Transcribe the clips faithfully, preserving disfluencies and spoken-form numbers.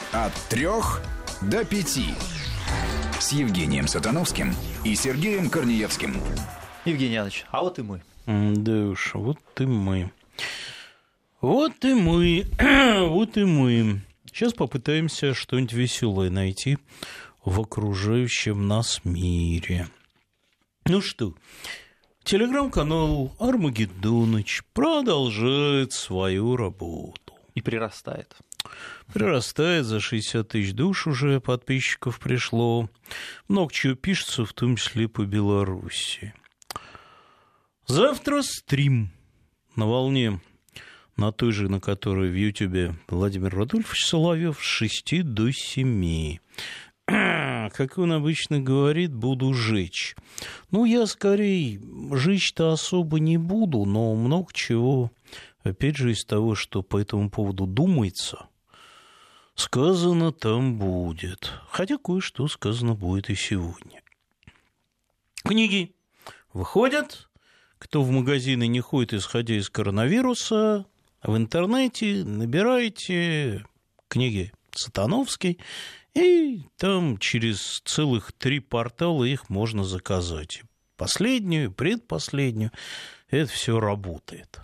От трех до пяти. С Евгением Сатановским и Сергеем Корнеевским. Евгений Янович, а вот и мы. Да уж, вот и мы. Вот и мы. Вот и мы. Сейчас попытаемся что-нибудь веселое найти в окружающем нас мире. Ну что, телеграм-канал Армагеддоныч продолжает свою работу. И прирастает. Прирастает, за шестьдесят тысяч душ уже подписчиков пришло. Много чего пишется, в том числе по Беларуси. Завтра стрим на волне, на той же, на которой в Ютубе Владимир Радольфович Соловьев, с шести до семи. Как он обычно говорит, буду жечь. Ну, я скорее жечь-то особо не буду, но много чего, опять же, из того, что по этому поводу думается, сказано там будет. Хотя кое-что сказано будет и сегодня. Книги выходят. Кто в магазины не ходит, исходя из коронавируса, в интернете набирайте книги Сатановской, и там через целых три портала их можно заказать. Последнюю, предпоследнюю. Это все работает.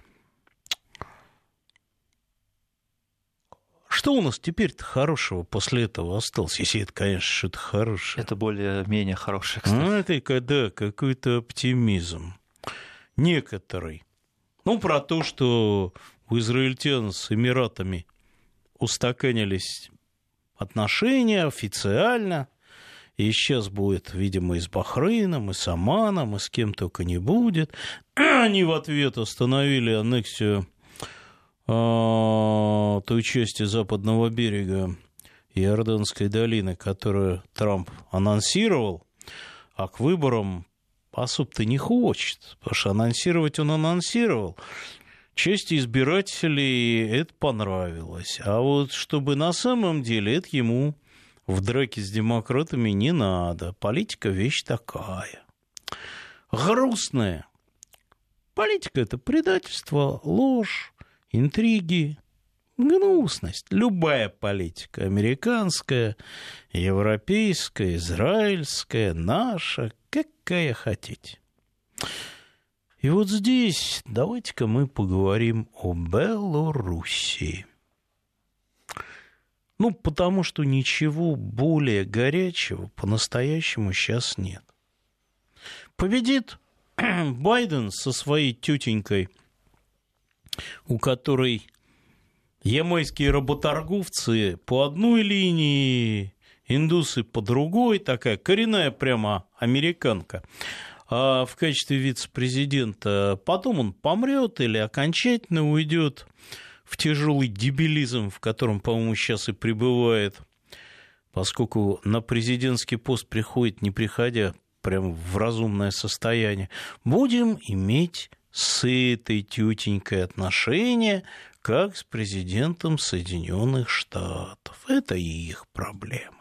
Что у нас теперь-то хорошего после этого осталось? Если это, конечно, что-то хорошее. Это более-менее хорошее, кстати. Ну, это, да, какой-то оптимизм. Некоторый. Ну, про то, что у израильтян с Эмиратами устаканились отношения официально, и сейчас будет, видимо, и с Бахрейном, и с Оманом, и с кем только не будет. Они в ответ остановили аннексию э, той части западного берега Иорданской долины, которую Трамп анонсировал, а к выборам особо-то не хочет, потому что анонсировать он анонсировал. Части избирателей это понравилось. А вот чтобы на самом деле это ему в драке с демократами не надо. Политика вещь такая. Грустная. Политика – это предательство, ложь, интриги, гнусность. Любая политика. Американская, европейская, израильская, наша, какая хотите. И вот здесь давайте-ка мы поговорим о Белоруссии. Ну, потому что ничего более горячего по-настоящему сейчас нет. Победит Байден со своей тетенькой, у которой ямайские работорговцы по одной линии, индусы по другой, такая коренная прямо американка. А в качестве вице-президента потом он помрет или окончательно уйдет в тяжелый дебилизм, в котором, по-моему, сейчас и пребывает, поскольку на президентский пост приходит, не приходя, прямо в разумное состояние. Будем иметь с этой тетенькой отношения, как с президентом Соединенных Штатов. Это их проблемы.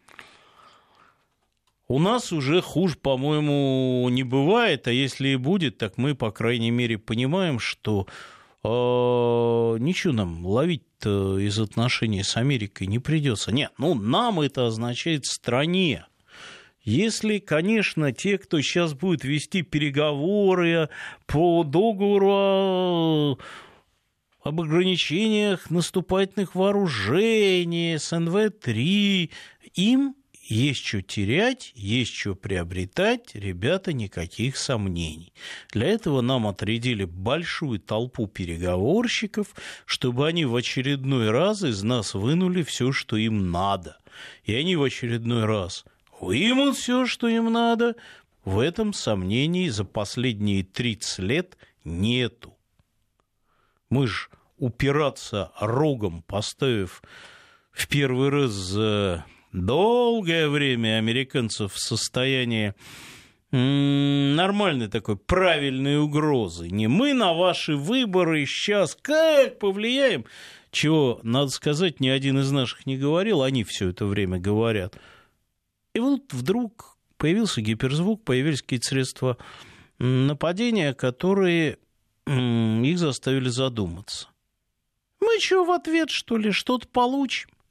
У нас уже хуже, по-моему, не бывает, а если и будет, так мы, по крайней мере, понимаем, что э, ничего нам ловить-то из отношений с Америкой не придется. Нет, ну нам это означает стране. Если, конечно, те, кто сейчас будет вести переговоры по договору об ограничениях наступательных вооружений с эн вэ три, им есть что терять, есть что приобретать, ребята, никаких сомнений. Для этого нам отрядили большую толпу переговорщиков, чтобы они в очередной раз из нас вынули все, что им надо. И они в очередной раз вымут все, что им надо. В этом сомнений за последние тридцать лет нету. Мы ж упираться рогом, поставив в первый раз за долгое время американцев в состоянии нормальной такой правильной угрозы. Не мы на ваши выборы сейчас как повлияем, чего, надо сказать, ни один из наших не говорил, они все это время говорят. И вот вдруг появился гиперзвук, появились какие-то средства нападения, которые их заставили задуматься. Мы что, в ответ, что ли, что-то получим?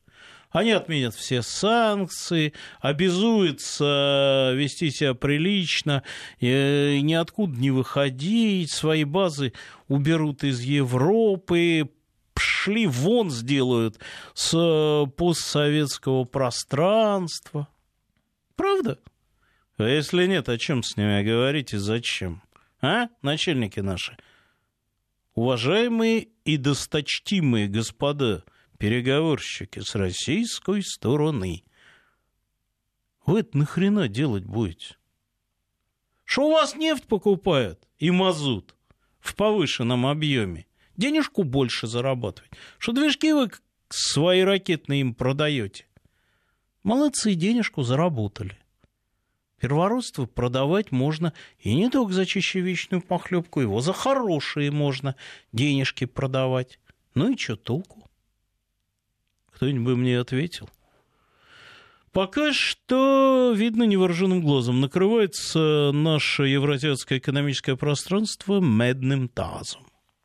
Они отменят все санкции, обязуются вести себя прилично, ниоткуда не выходить, свои базы уберут из Европы, шли вон сделают с постсоветского пространства. Правда? А если нет, о чем с ними говорить и зачем? А, начальники наши? Уважаемые и досточтимые господа переговорщики с российской стороны, вы это нахрена делать будете? Что у вас нефть покупают и мазут в повышенном объеме? Денежку больше зарабатывать. Что движки вы свои ракетные им продаете? Молодцы, денежку заработали. Первородство продавать можно и не только за чищевичную похлебку, его за хорошие можно денежки продавать. Ну и что толку? Кто-нибудь бы мне ответил. Пока что, видно невооруженным глазом, накрывается наше евразиатское экономическое пространство медным тазом.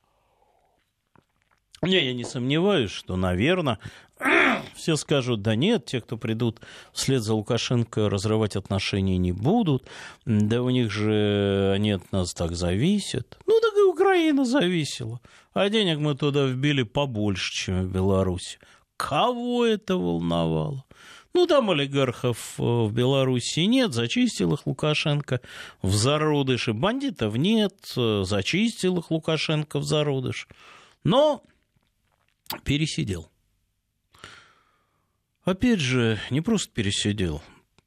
Не, я не сомневаюсь, что, наверное, все скажут, да нет, те, кто придут вслед за Лукашенко, разрывать отношения не будут, да у них же они от нас так зависят. Ну, так и Украина зависела, а денег мы туда вбили побольше, чем в Беларуси. Кого это волновало? Ну, там олигархов в Беларуси нет, зачистил их Лукашенко в зародыше. Бандитов нет, зачистил их Лукашенко в зародыш. Но пересидел. Опять же, не просто пересидел.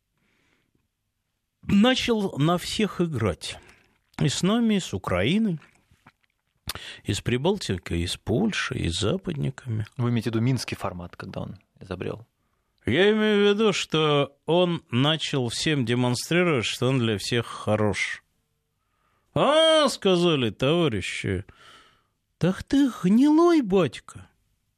Начал на всех играть. И с нами, и с Украиной, и с Прибалтикой, и с Польшей, и с западниками. Вы имеете в виду минский формат, когда он изобрел? Я имею в виду, что он начал всем демонстрировать, что он для всех хорош. А, сказали товарищи, так ты гнилой, батька.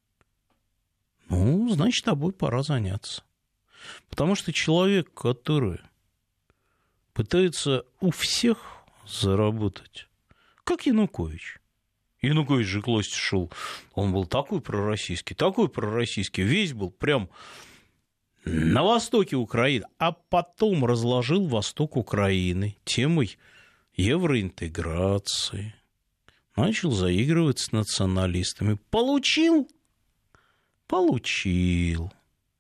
Ну, значит, тобой пора заняться. Потому что человек, который пытается у всех заработать, как Янукович. Янукович же к власти шел. Он был такой пророссийский, такой пророссийский. Весь был прям на востоке Украины. А потом разложил восток Украины темой евроинтеграции. Начал заигрывать с националистами. Получил? Получил.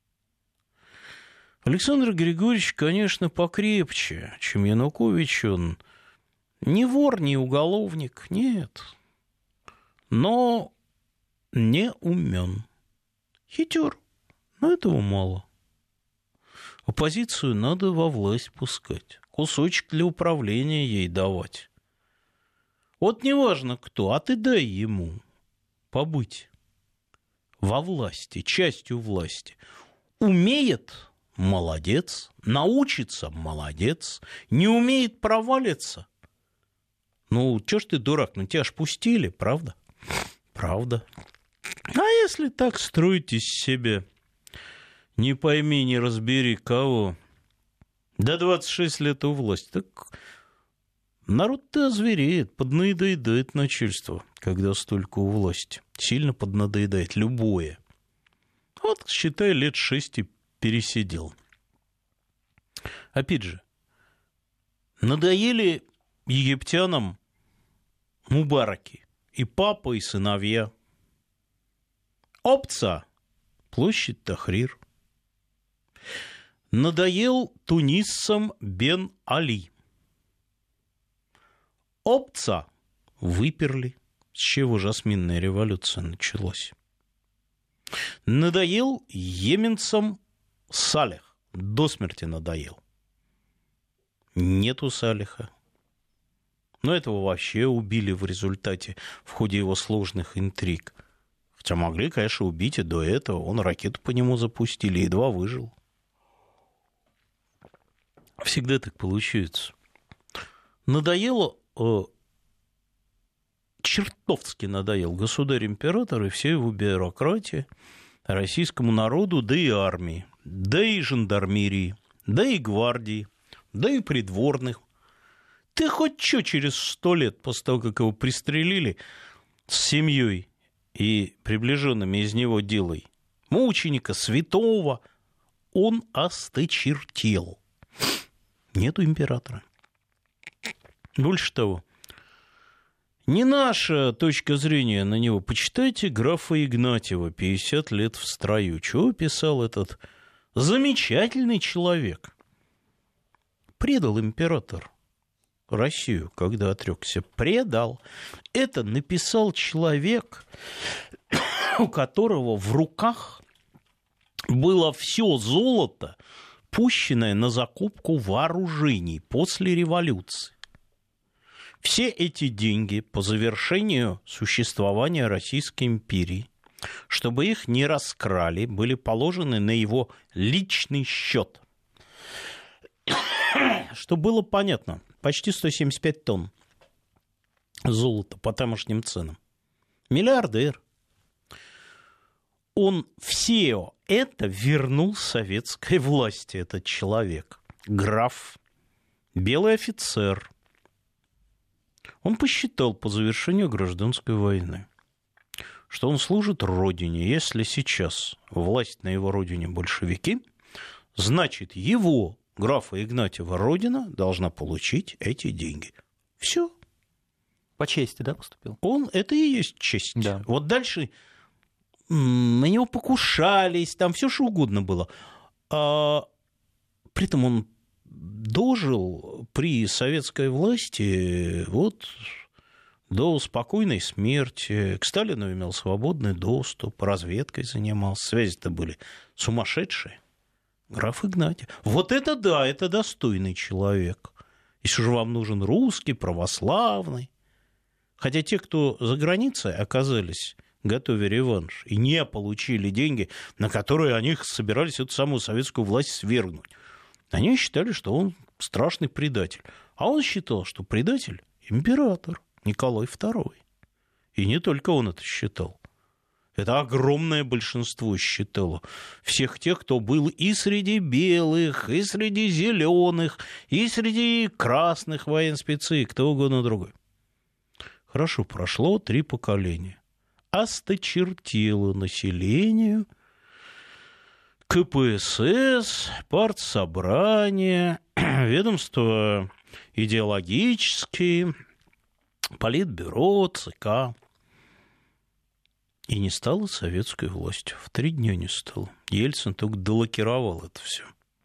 Александр Григорьевич, конечно, покрепче, чем Янукович. Он не вор, не уголовник, нет. Но не умен. Хитер, но этого мало. Оппозицию надо во власть пускать. Кусочек для управления ей давать. Вот неважно кто, а ты дай ему побыть во власти, частью власти. Умеет — молодец, научится — молодец, не умеет — провалится. Ну, чё ж ты дурак, ну тебя ж пустили, правда? Правда. А если так строить из себя, не пойми, не разбери кого, до двадцать шесть лет у власти, так народ-то озвереет, поднадоедает начальство, когда столько у власти. Сильно поднадоедает любое. Вот, считай, лет шесть и пересидел. Опять же, надоели египтянам Мубараки, и папа, и сыновья. Опца, площадь Тахрир. Надоел тунисцам Бен Али. Опца выперли, с чего жасминная революция началась. Надоел йеменцам Салех, до смерти надоел. Нету Салеха. Но этого вообще убили в результате, в ходе его сложных интриг. Хотя могли, конечно, убить и до этого. Он ракету по нему запустили, едва выжил. Всегда так получается. Надоело, э, чертовски надоел государь-император и вся его бюрократия российскому народу, да и армии, да и жандармерии, да и гвардии, да и придворных. Ты хоть что через сто лет после того, как его пристрелили с семьей и приближенными из него делай. мученика, святого, он осточертел. Нету императора. Больше того, не наша точка зрения на него. Почитайте графа Игнатьева «пятьдесят лет в строю». Чего писал этот замечательный человек? Предал император Россию, когда отрекся. Предал. Это написал человек, у которого в руках было все золото, пущенное на закупку вооружений после революции. Все эти деньги по завершению существования Российской империи, чтобы их не раскрали, были положены на его личный счет. Что было понятно, почти сто семьдесят пять тонн золота по тамошним ценам. Миллиардер. Он все это вернул советской власти, этот человек. Граф, белый офицер. Он посчитал по завершению гражданской войны, что он служит родине. Если сейчас власть на его родине большевики, значит, его, графа Игнатьева, родина должна получить эти деньги. Все. По чести, да, поступил? Он, это и есть честь. Да. Вот дальше на него покушались, там все что угодно было. А при этом он дожил при советской власти вот до спокойной смерти. К Сталину имел свободный доступ, разведкой занимался. Связи-то были сумасшедшие. Граф Игнатьев. Вот это да, это достойный человек. Если же вам нужен русский, православный. Хотя те, кто за границей оказались, готовя реванш, и не получили деньги, на которые они собирались эту самую советскую власть свергнуть, они считали, что он страшный предатель. А он считал, что предатель – император Николай второй. И не только он это считал. Это огромное большинство считало. Всех тех, кто был и среди белых, и среди зеленых, и среди красных военспеций, кто угодно другой. Хорошо, прошло три поколения. Осточертело населению ка пэ эс эс, партсобрание, ведомства идеологические, политбюро, ЦК. И не стало советской властью. В три дня не стало. Ельцин только долокировал это все.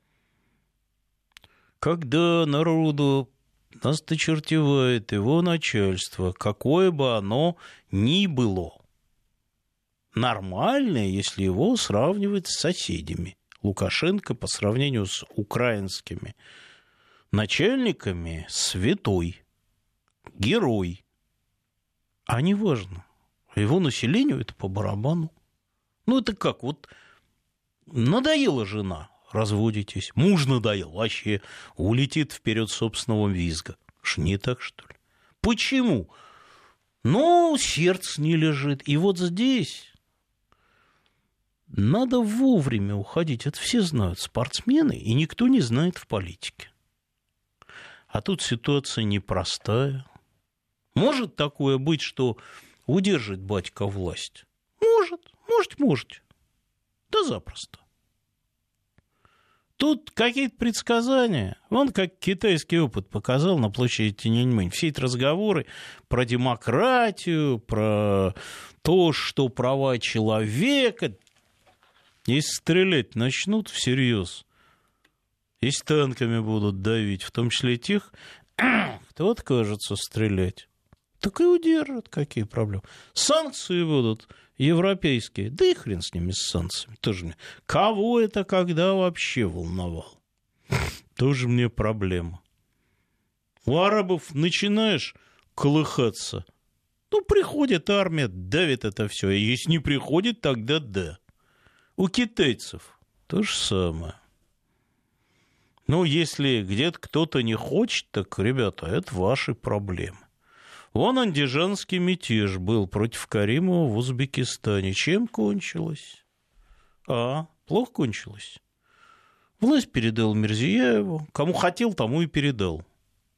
Когда народу осточертевает его начальство, какое бы оно ни было, нормальное, если его сравнивать с соседями. Лукашенко по сравнению с украинскими начальниками святой, герой. А не важно. Его населению это по барабану. Ну, это как, вот надоела жена, разводитесь. Муж надоел, вообще улетит вперед собственного визга. Ж не так, что ли? Почему? Ну, сердце не лежит. И вот здесь надо вовремя уходить. Это все знают, спортсмены, и никто не знает в политике. А тут ситуация непростая. Может такое быть, что удержит батька власть? Может, может, может. Да запросто. Тут какие-то предсказания. Вон как китайский опыт показал на площади Тяньаньмэнь. Все эти разговоры про демократию, про то, что права человека. Если стрелять начнут всерьез, если танками будут давить, в том числе и тех, кто откажется стрелять, так и удержат. Какие проблемы? Санкции будут европейские. Да и хрен с ними, с санкциями. Тоже мне. Кого это когда вообще волновало? Тоже мне проблема. У арабов начинаешь колыхаться, ну, приходит армия, давит это все. И если не приходит, тогда да. У китайцев то же самое. Ну, если где-то кто-то не хочет, так, ребята, это ваши проблемы. Вон андижанский мятеж был против Каримова в Узбекистане. Чем кончилось? А, плохо кончилось. Власть передал Мирзияеву. Кому хотел, тому и передал.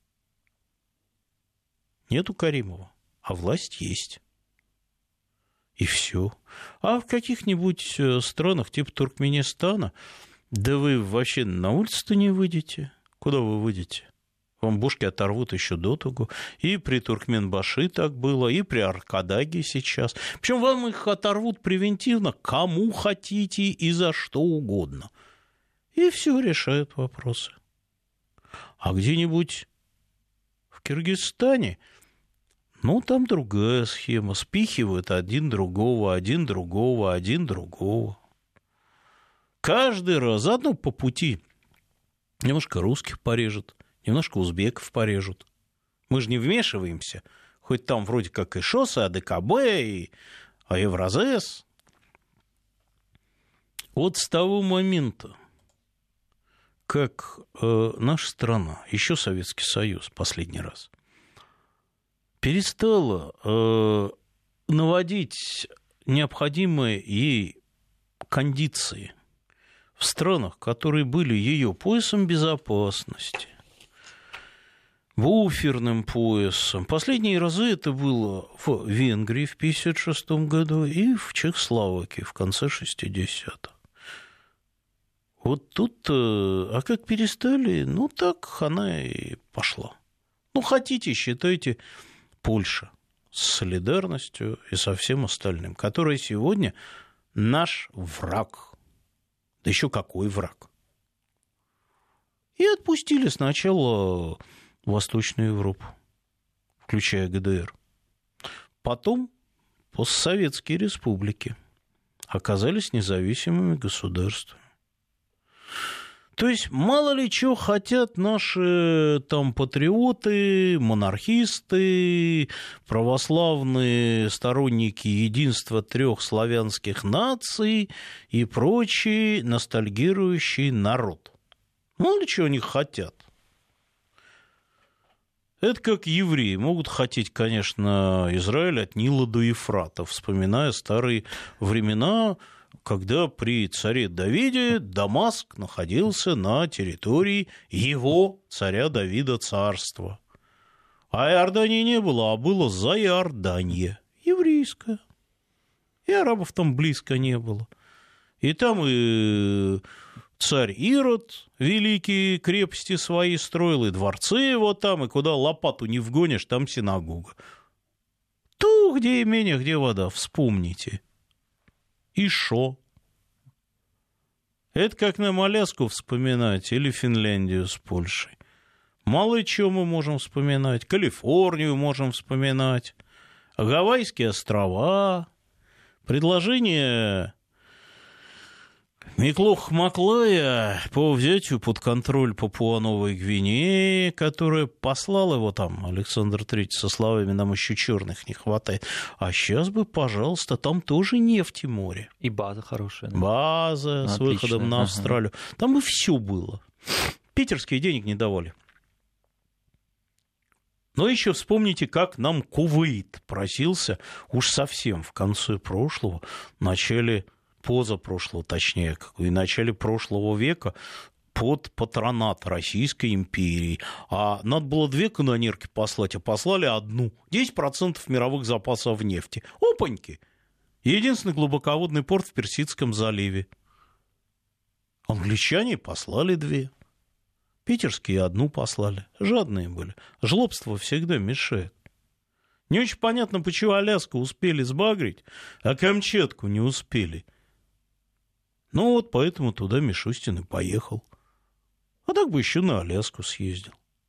Нету Каримова, а власть есть. И все. А в каких-нибудь странах, типа Туркменистана, да вы вообще на улицу-то не выйдете. Куда вы выйдете? Вам бошки оторвут еще до того. И при Туркменбаши так было, и при Аркадаге сейчас. Причем вам их оторвут превентивно, кому хотите и за что угодно. И все решают вопросы. А где-нибудь в Киргизстане, ну, там другая схема. Спихивают один другого, один другого, один другого. Каждый раз, заодно по пути, немножко русских порежут, немножко узбеков порежут. Мы же не вмешиваемся. Хоть там вроде как и ШОС, и АДКБ, и Евразес. Вот с того момента, как э, наша страна, еще Советский Союз последний раз, перестала э, наводить необходимые ей кондиции в странах, которые были ее поясом безопасности, буферным поясом. Последние разы это было в Венгрии в тысяча девятьсот пятьдесят шестом году и в Чехословакии в конце шестидесятых. Вот тут, а как перестали, ну так она и пошла. Ну, хотите, считайте, Польша с солидарностью и со всем остальным, которая сегодня наш враг. Да еще какой враг. И отпустили сначала Восточную Европу, включая ГДР. Потом постсоветские республики оказались независимыми государствами. То есть, мало ли чего хотят наши там патриоты, монархисты, православные сторонники единства трех славянских наций и прочий ностальгирующий народ. Мало ли чего они хотят. Это как евреи. Могут хотеть, конечно, Израиль от Нила до Ефрата, вспоминая старые времена, когда при царе Давиде Дамаск находился на территории его, царя Давида, царства. А Иордании не было, а было Заиорданье, еврейское. И арабов там близко не было. И там и царь Ирод великие крепости свои строил, и дворцы его там, и куда лопату не вгонишь, там синагога. Ту, где имение, где вода, вспомните. И шо? Это как нам Аляску вспоминать или Финляндию с Польшей. Мало чего мы можем вспоминать. Калифорнию можем вспоминать. Гавайские острова. Предложение Миклоха-Маклая по взятию под контроль Папуа-Новой Гвинеи, которая послала его там, Александр Третий, со словами «нам еще черных не хватает». А сейчас бы, пожалуйста, там тоже нефть и море. И база хорошая. Да? База ну, с отлично. Выходом на Австралию. Ага. Там бы все было. Питерские денег не давали. Но еще вспомните, как нам Кувейт просился уж совсем в конце прошлого, в начале позапрошлого, точнее, в начале прошлого века под патронат Российской империи. А надо было две канонерки послать, а послали одну. десять процентов мировых запасов нефти. Опаньки! Единственный глубоководный порт в Персидском заливе. Англичане послали две. Питерские одну послали. Жадные были. Жлобство всегда мешает. Не очень понятно, почему Аляску успели сбагрить, а Камчатку не успели. Ну вот поэтому туда Мишустин и поехал. А так бы еще на Аляску съездил.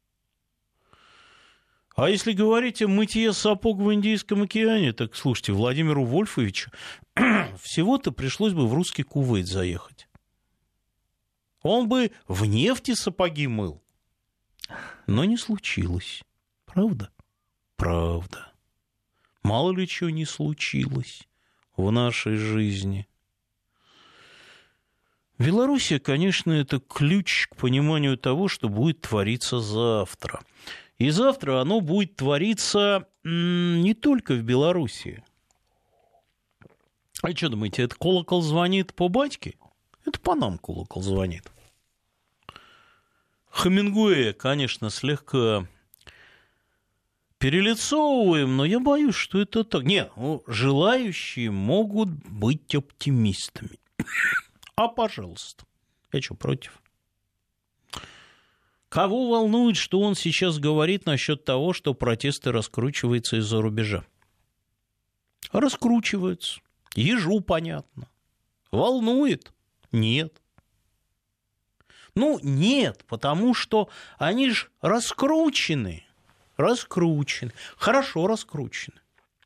А если говорить о мытье сапог в Индийском океане, так слушайте, Владимиру Вольфовичу всего-то пришлось бы в русский Кувейт заехать. Он бы в нефти сапоги мыл. Но не случилось. Правда? Правда. Мало ли чего не случилось в нашей жизни. Белоруссия, конечно, это ключ к пониманию того, что будет твориться завтра. И завтра оно будет твориться не только в Белоруссии. А что думаете, это колокол звонит по батьке? Это по нам колокол звонит. Хемингуэя, конечно, слегка перелицовываем, но я боюсь, что это так. Нет, ну, желающие могут быть оптимистами. А пожалуйста. Я что, против? Кого волнует, что он сейчас говорит насчет того, что протесты раскручиваются из-за рубежа? Раскручиваются. Ежу понятно. Волнует? Нет. Ну, нет, потому что они же раскручены. Раскручены. Хорошо раскручены.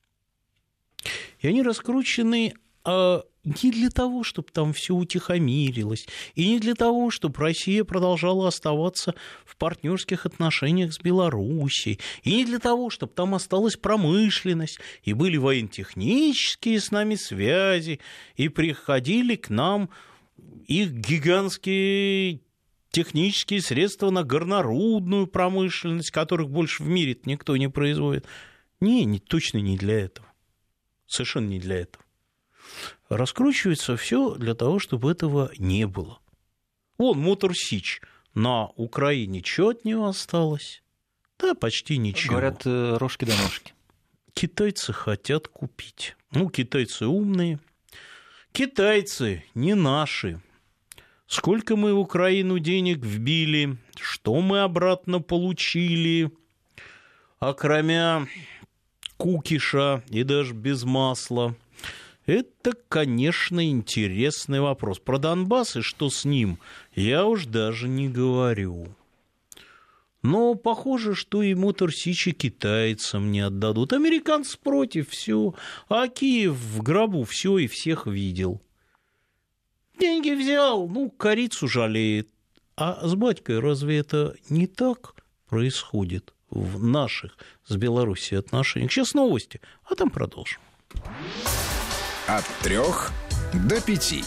И они раскручены э, не для того, чтобы там все утихомирилось, и не для того, чтобы Россия продолжала оставаться в партнерских отношениях с Белоруссией, и не для того, чтобы там осталась промышленность, и были военно-технические с нами связи, и приходили к нам их гигантские технические средства на горнорудную промышленность, которых больше в мире никто не производит. Не, не, точно не для этого. Совершенно не для этого. Раскручивается все для того, чтобы этого не было. Вон Мотор Сич на Украине, что от него осталось? Да почти ничего. Говорят, рожки до ножки. Китайцы хотят купить. Ну, китайцы умные. Китайцы не наши. Сколько мы в Украину денег вбили, что мы обратно получили, окромя кукиша и даже без масла. Это, конечно, интересный вопрос. Про Донбасс и что с ним, я уж даже не говорю. Но похоже, что и Мотор Сичи китайцам не отдадут. Американцы против, все. А Киев в гробу все и всех видел. Деньги взял, ну, корицу жалеет. А с батькой разве это не так происходит в наших с Белоруссией отношениях? Сейчас новости, а там продолжим. От трех до пяти.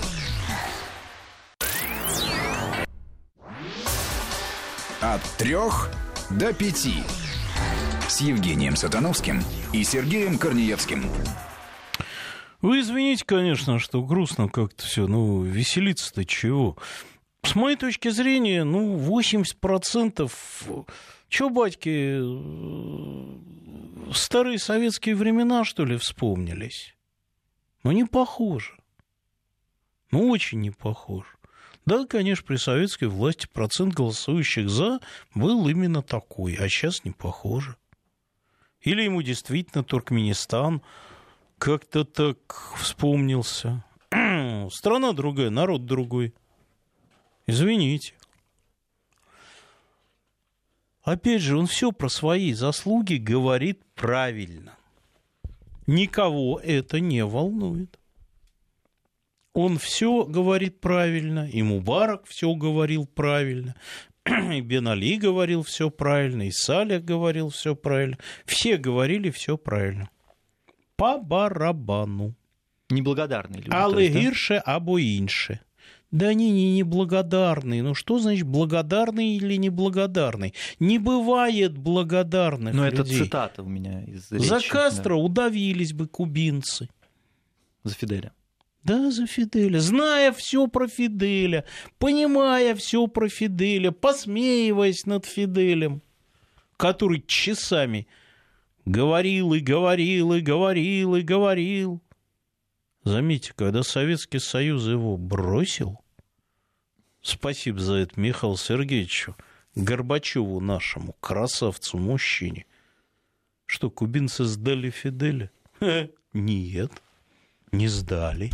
От трех до пяти. С Евгением Сатановским и Сергеем Корнеевским. Вы извините, конечно, что грустно как-то все, ну, веселиться-то чего? С моей точки зрения, ну, восемьдесят процентов... Чё, батьки, старые советские времена, что ли, вспомнились? Ну, не похоже. Ну, очень не похоже. Да, конечно, при советской власти процент голосующих «за» был именно такой, а сейчас не похоже. Или ему действительно Туркменистан как-то так вспомнился. Страна другая, народ другой. Извините. Опять же, он все про свои заслуги говорит правильно. Никого это не волнует. Он все говорит правильно, и Мубарак все говорил правильно, и Бен Али говорил все правильно, и Салих говорил все правильно. Все говорили все правильно. По барабану. Неблагодарные люди. Алы да? гирше або инше. Да они не неблагодарные. Ну что значит благодарный или неблагодарный? Не бывает благодарных Но людей. это цитата у меня из речи. За Кастро да. удавились бы кубинцы. За Фиделя. Да, за Фиделя. Зная все про Фиделя, понимая все про Фиделя, посмеиваясь над Фиделем, который часами говорил и говорил и говорил и говорил. Заметьте, когда Советский Союз его бросил, спасибо за это Михаилу Сергеевичу, Горбачеву нашему, красавцу-мужчине, что кубинцы сдали Фиделя? Нет, не сдали.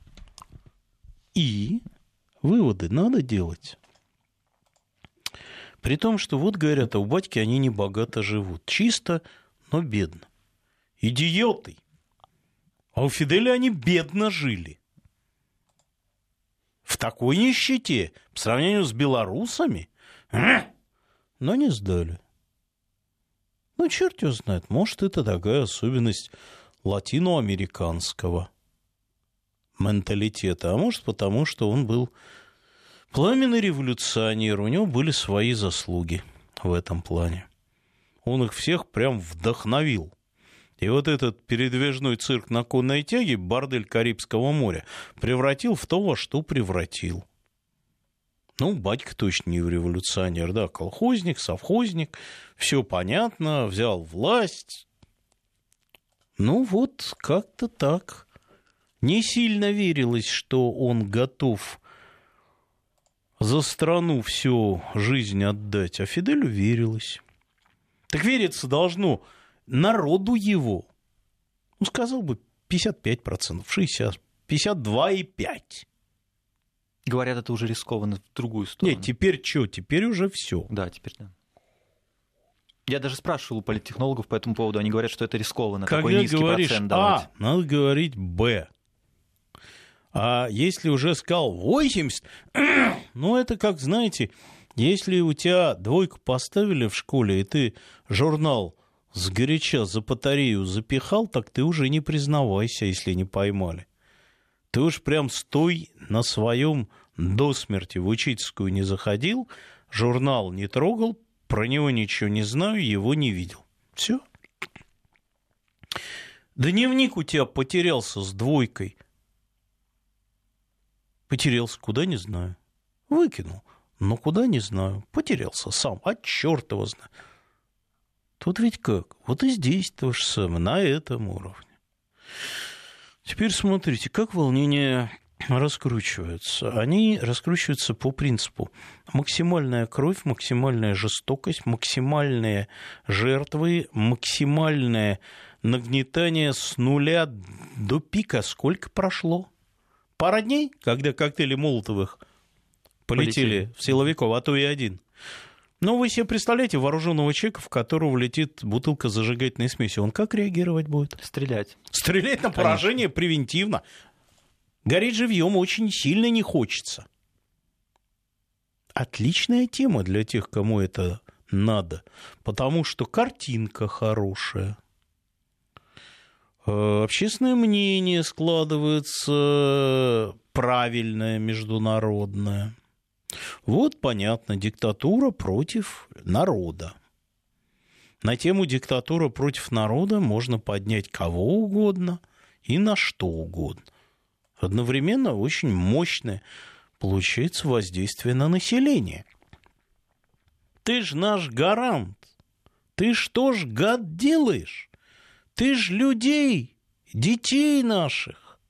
И выводы надо делать. При том, что вот говорят, а у батьки они не богато живут. Чисто, но бедно. Идиоты! А у Фиделя они бедно жили. В такой нищете, по сравнению с белорусами, но не сдали. Ну, черт его знает, может, это такая особенность латиноамериканского менталитета, а может, потому что он был пламенный революционер, у него были свои заслуги в этом плане. Он их всех прям вдохновил. И вот этот передвижной цирк на конной тяге, бордель Карибского моря, превратил в то, во что превратил. Ну, батька точно не революционер, да, колхозник, совхозник, все понятно, взял власть. Ну, вот как-то так. Не сильно верилось, что он готов за страну всю жизнь отдать, а Фиделю верилось. Так вериться должно народу его. Ну, сказал бы, пятьдесят пять процентов, шестьдесят процентов, пятьдесят два и пять десятых. Говорят, это уже рискованно в другую сторону. Нет, теперь что? Теперь уже все. Да, теперь да. Я даже спрашивал у политтехнологов по этому поводу. Они говорят, что это рискованно. Когда такой низкий говоришь процент А, давать. надо говорить Б. А если уже сказал восемьдесят, ну, это как, знаете, если у тебя двойку поставили в школе, и ты журнал сгоряча за батарею запихал, так ты уже не признавайся, если не поймали. Ты уж прям стой на своем до смерти, в учительскую не заходил, журнал не трогал, про него ничего не знаю, его не видел. Все. Дневник у тебя потерялся с двойкой. Потерялся, куда не знаю. Выкинул, но куда не знаю. Потерялся сам, а черт его знает. Тут ведь как? Вот и здесь то же самое, на этом уровне. Теперь смотрите, как волнения раскручиваются. Они раскручиваются по принципу максимальная кровь, максимальная жестокость, максимальные жертвы, максимальное нагнетание с нуля до пика. Сколько прошло? Пара дней, когда коктейли Молотовых полетели, полетели. в силовиков, а то и один. Ну, вы себе представляете вооруженного человека, в которого летит бутылка зажигательной смеси. Он как реагировать будет? Стрелять. Стрелять на поражение Конечно. Превентивно. Гореть живьем очень сильно не хочется. Отличная тема для тех, кому это надо. Потому что картинка хорошая. Общественное мнение складывается правильное, международное. Вот, понятно, диктатура против народа. На тему диктатура против народа можно поднять кого угодно и на что угодно. Одновременно очень мощное получается воздействие на население. Ты ж наш гарант. Ты что ж, гад, делаешь? Ты ж людей, детей наших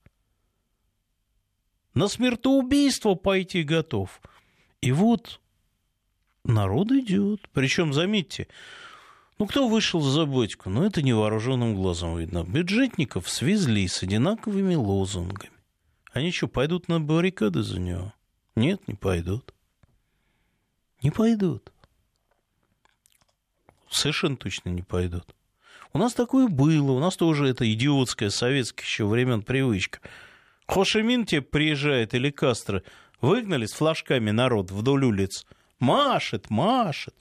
на смертоубийство пойти готов. И вот народ идет. Причем, заметьте, ну кто вышел за батьку? Ну это невооруженным глазом видно. Бюджетников свезли с одинаковыми лозунгами. Они что, пойдут на баррикады за него? Нет, не пойдут. Не пойдут. Совершенно точно не пойдут. У нас такое было, у нас тоже это идиотская советская еще времен привычка. Хошимин тебе приезжает или Кастро, выгнали с флажками народ вдоль улиц, машет, машет.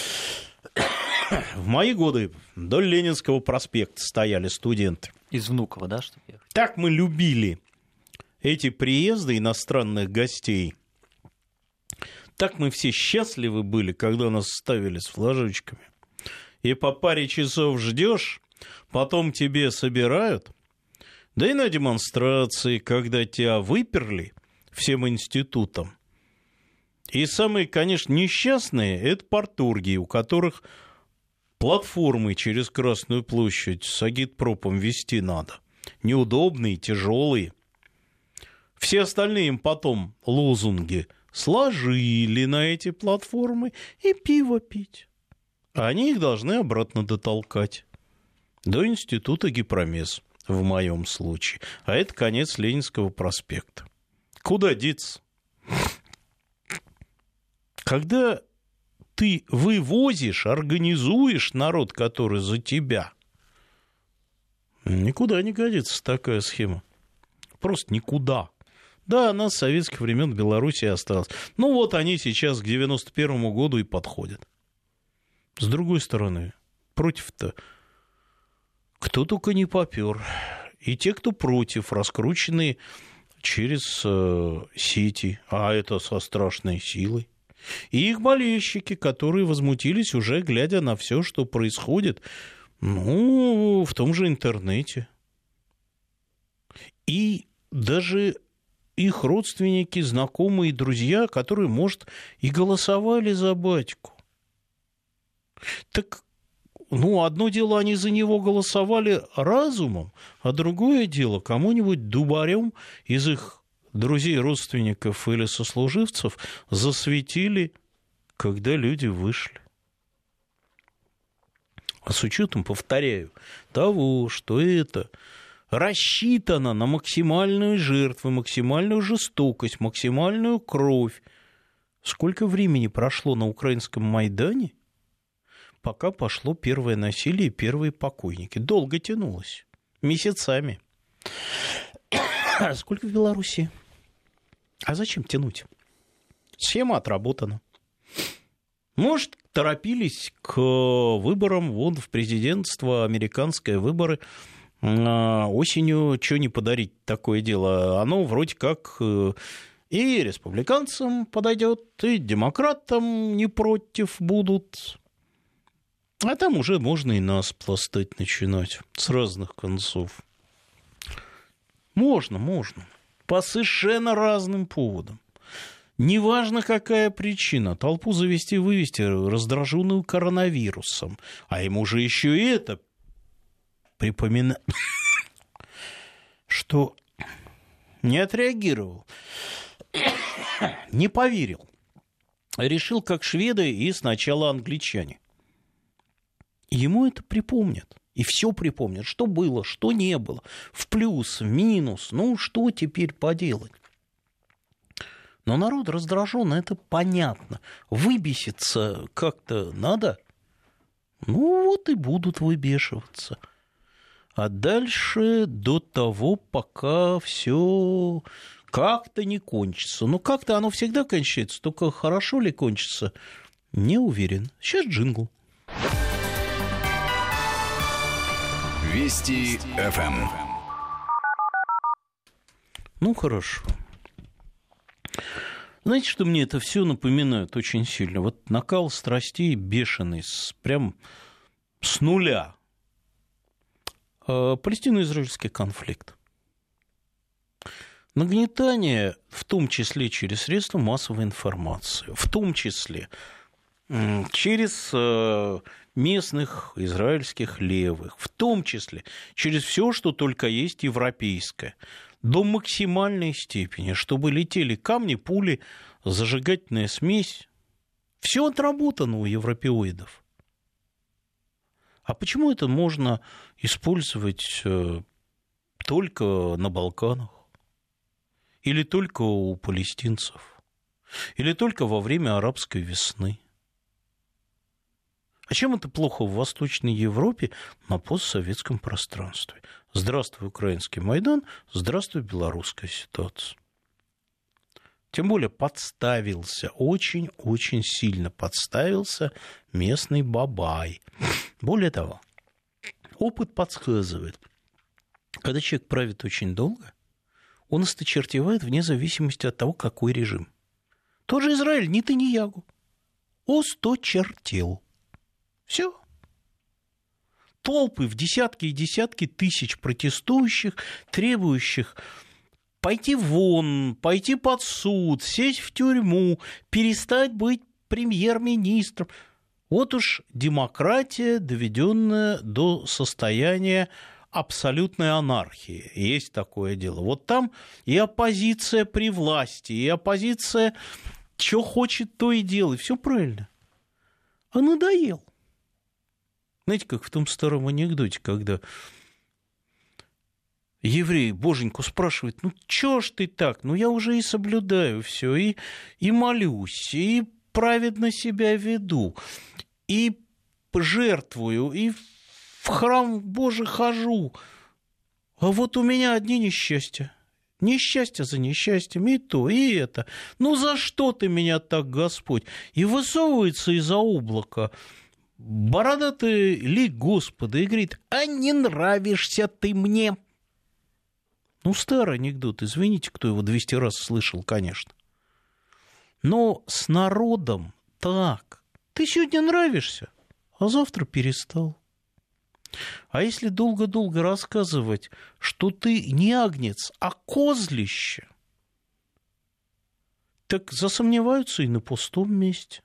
В мои годы вдоль Ленинского проспекта стояли студенты. Из Внуково, да, чтобы ехать? Так мы любили эти приезды иностранных гостей. Так мы все счастливы были, когда нас ставили с флажочками. И по паре часов ждешь, потом тебе собирают. Да и на демонстрации, когда тебя выперли всем институтом. И самые, конечно, несчастные – это парторги, у которых платформы через Красную площадь с агитпропом вести надо. Неудобные, тяжелые. Все остальные им потом лозунги сложили на эти платформы и пиво пить. А они их должны обратно дотолкать. До института Гипромес, в моем случае. А это конец Ленинского проспекта. Куда деться? Когда ты вывозишь, организуешь народ, который за тебя, никуда не годится такая схема. Просто никуда. Да, она с советских времен в Беларуси осталась. Ну вот они сейчас к девяносто первому году и подходят. С другой стороны, против-то кто только не попер. И те, кто против, раскрученные через э, сети, а это со страшной силой. И их болельщики, которые возмутились уже, глядя на все, что происходит, ну, в том же интернете. И даже их родственники, знакомые, друзья, которые, может, и голосовали за батьку. Так, ну, одно дело, они за него голосовали разумом, а другое дело, кому-нибудь дубарем из их друзей, родственников или сослуживцев засветили, когда люди вышли. А с учетом, повторяю, того, что это рассчитано на максимальную жертву, максимальную жестокость, максимальную кровь. Сколько времени прошло на украинском Майдане, пока пошло первое насилие и первые покойники? Долго тянулось, месяцами. А сколько в Беларуси? А зачем тянуть? Схема отработана. Может, торопились к выборам, вон в президентство, американские выборы, осенью, что не подарить такое дело? Оно вроде как и республиканцам подойдет, и демократам не против будут. А там уже можно и нас пластать начинать с разных концов. Можно, можно. По совершенно разным поводам. Неважно, какая причина. Толпу завести-вывести, раздраженную коронавирусом. А ему же еще и это припоминает, что не отреагировал, не поверил. Решил, как шведы и сначала англичане. Ему это припомнят. И все припомнят, что было, что не было. В плюс, в минус. Ну, что теперь поделать? Но народ раздражен, это понятно. Выбеситься как-то надо. Ну, вот и будут выбешиваться. А дальше до того, пока все как-то не кончится. Ну, как-то оно всегда кончается, только хорошо ли кончится, не уверен. Сейчас джингл. Вести эф эм. Ну, хорошо. Знаете, что мне это все напоминает очень сильно? Вот накал страстей бешеный, с, прям с нуля. Палестино-израильский конфликт. Нагнетание, в том числе через средства массовой информации, в том числе через местных израильских левых, в том числе через все, что только есть европейское, до максимальной степени, чтобы летели камни, пули, зажигательная смесь. Все отработано у европеоидов. А почему это можно использовать только на Балканах? Или только у палестинцев? Или только во время арабской весны? А чем это плохо в Восточной Европе на постсоветском пространстве? Здравствуй, украинский Майдан, здравствуй, белорусская ситуация. Тем более подставился, очень-очень сильно подставился местный бабай. Более того, опыт подсказывает, когда человек правит очень долго, он осточертевает вне зависимости от того, какой режим. Тот же Израиль, ни ты, ни ягу. Осточертел. Все. Толпы в десятки и десятки тысяч протестующих, требующих пойти вон, пойти под суд, сесть в тюрьму, перестать быть премьер-министром. Вот уж демократия, доведенная до состояния абсолютной анархии. Есть такое дело. Вот там и оппозиция при власти, и оппозиция, что хочет, то и делает. Все правильно. А надоел. Знаете, как в том старом анекдоте, когда еврей боженьку спрашивает: ну, чё ж ты так? Ну, я уже и соблюдаю все, и, и молюсь, и праведно себя веду, и жертвую, и в храм Божий хожу. А вот у меня одни несчастья. Несчастье за несчастьем, и то, и это. Ну, за что ты меня так, Господь? И высовывается из-за облака бородатый лик Господа и говорит: а не нравишься ты мне. Ну, старый анекдот, извините, кто его двести раз слышал, конечно. Но с народом так. Ты сегодня нравишься, а завтра перестал. А если долго-долго рассказывать, что ты не агнец, а козлище, так засомневаются и на пустом месте.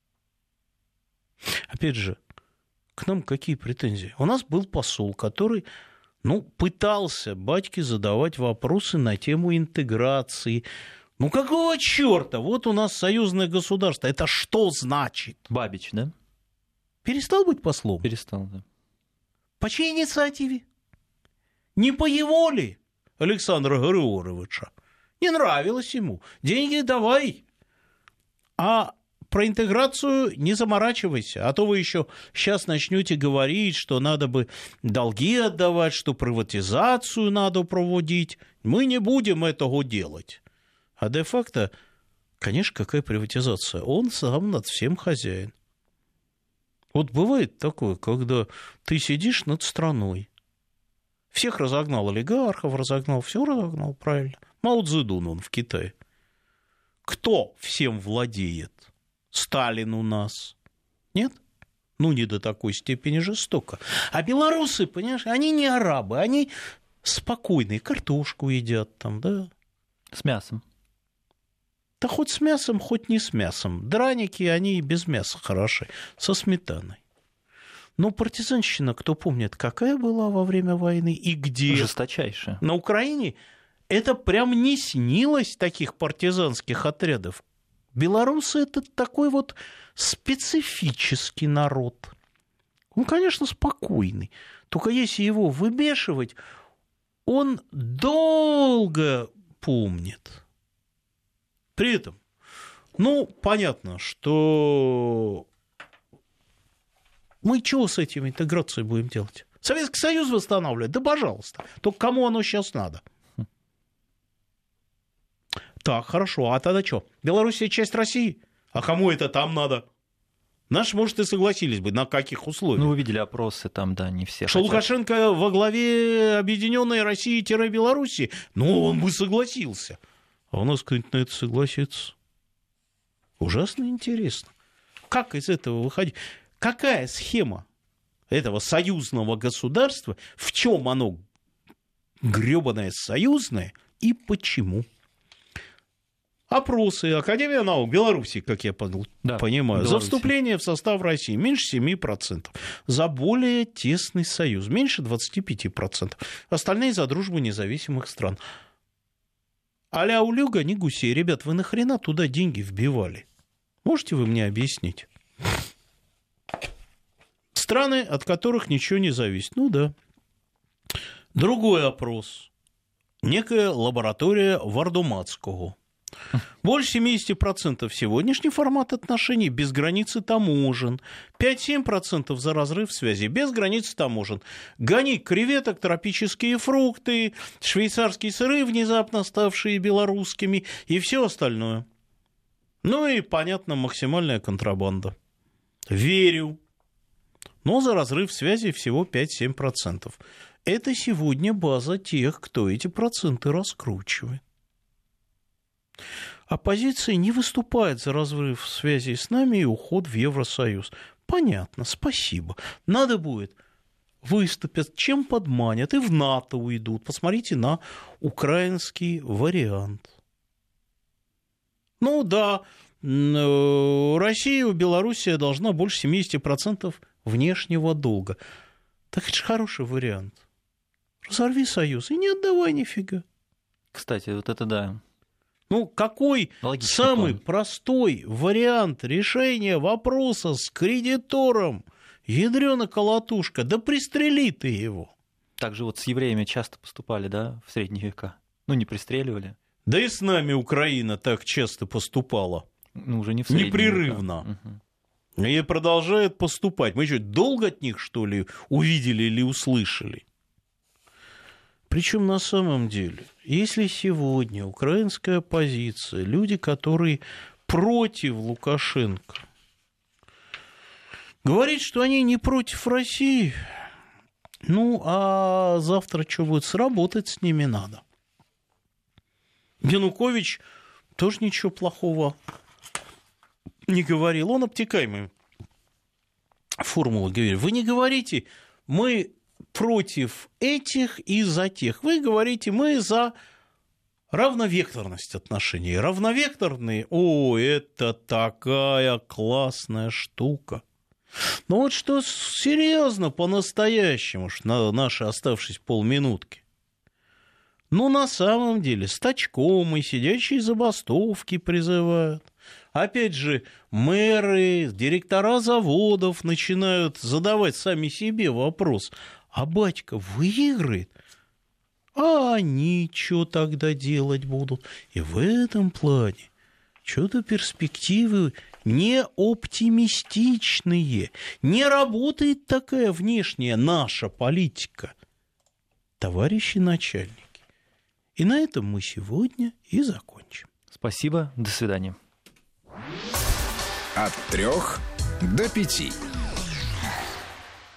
Опять же, к нам какие претензии? У нас был посол, который, ну, пытался батьке задавать вопросы на тему интеграции. Ну, какого черта? Вот у нас союзное государство. Это что значит? Бабич, да? Перестал быть послом? Перестал, да. По чьей инициативе? Не по его ли, Александра Григоровича? Не нравилось ему. Деньги давай. А про интеграцию не заморачивайся. А то вы еще сейчас начнете говорить, что надо бы долги отдавать, что приватизацию надо проводить. Мы не будем этого делать. А де-факто, конечно, какая приватизация? Он сам над всем хозяин. Вот бывает такое, когда ты сидишь над страной. Всех разогнал, олигархов разогнал, все разогнал, правильно. Мао Цзэдун он в Китае. Кто всем владеет? Сталин у нас. Нет? Ну, не до такой степени жестоко. А белорусы, понимаешь, они не арабы, они спокойные, картошку едят там, да? С мясом. Да хоть с мясом, хоть не с мясом. Драники, они и без мяса хороши, со сметаной. Но партизанщина, кто помнит, какая была во время войны и где? Жесточайшая. На Украине это прям не снилось таких партизанских отрядов. Белорусы – это такой вот специфический народ. Он, конечно, спокойный. Только если его выбешивать, он долго помнит. При этом, ну, понятно, что мы чего с этим интеграцией будем делать? Советский Союз восстанавливать? Да, пожалуйста. Только кому оно сейчас надо? Так, хорошо, а тогда что? Белоруссия часть России? А кому это там надо? Наши, может, и согласились бы. На каких условиях? Ну, вы видели опросы там, да, не все Что хотят. Лукашенко во главе Объединенной России-Белоруссии? Ну, он бы согласился. А у нас кто-нибудь на это согласится? Ужасно интересно. Как из этого выходить? Какая схема этого союзного государства? В чем оно гребаное союзное и почему? Опросы. Академия наук Беларуси, как я понял, да, понимаю. Беларуси. За вступление в состав России меньше семь процентов. За более тесный союз меньше двадцать пять процентов. Остальные за дружбу независимых стран. А-ля улюга, не гусей. Ребят, вы нахрена туда деньги вбивали? Можете вы мне объяснить? Страны, от которых ничего не зависит. Ну да. Другой опрос. Некая лаборатория Вардумацкого. Больше семьдесят процентов сегодняшний формат отношений без границы таможен. пять-семь процентов за разрыв связи без границы таможен. Гони креветок, тропические фрукты, швейцарские сыры, внезапно ставшие белорусскими, и все остальное. Ну и, понятно, максимальная контрабанда. Верю. Но за разрыв связи всего пять-семь процентов. Это сегодня база тех, кто эти проценты раскручивает. Оппозиция не выступает за разрыв связи с нами и уход в Евросоюз. Понятно, спасибо. Надо будет, выступят, чем подманят, и в НАТО уйдут. Посмотрите на украинский вариант. Ну да, Россия, Белоруссия должна больше семьдесят процентов внешнего долга. Так это же хороший вариант. Разорви союз и не отдавай нифига. Кстати, вот это да. Ну, какой Логичный самый план. простой вариант решения вопроса с кредитором? Ядрёна колотушка, да пристрели ты его. Так же вот с евреями часто поступали, да, в средние века. Ну, не пристреливали. Да и с нами Украина так часто поступала. Ну, уже не в средние Непрерывно. века. Угу. И продолжает поступать. Мы что, долго от них, что ли, увидели или услышали? Причем на самом деле, если сегодня украинская оппозиция, люди, которые против Лукашенко, говорит, что они не против России, ну, а завтра что будет, сработать с ними надо. Янукович тоже ничего плохого не говорил, он обтекаемый формулу говорит. Вы не говорите, мы против этих и за тех. Вы говорите, мы за Равновекторность отношений. Равновекторные, о, это такая классная штука. Но вот что серьезно, по-настоящему, на наши оставшись полминутки. Ну, на самом деле, стачком и сидящие забастовки призывают. Опять же, мэры, директора заводов начинают задавать сами себе вопрос, а батька выиграет? А они что тогда делать будут? И в этом плане что-то перспективы не оптимистичные. Не работает такая внешняя наша политика. Товарищи начальники. И на этом мы сегодня и закончим. Спасибо, до свидания. От трех до пяти.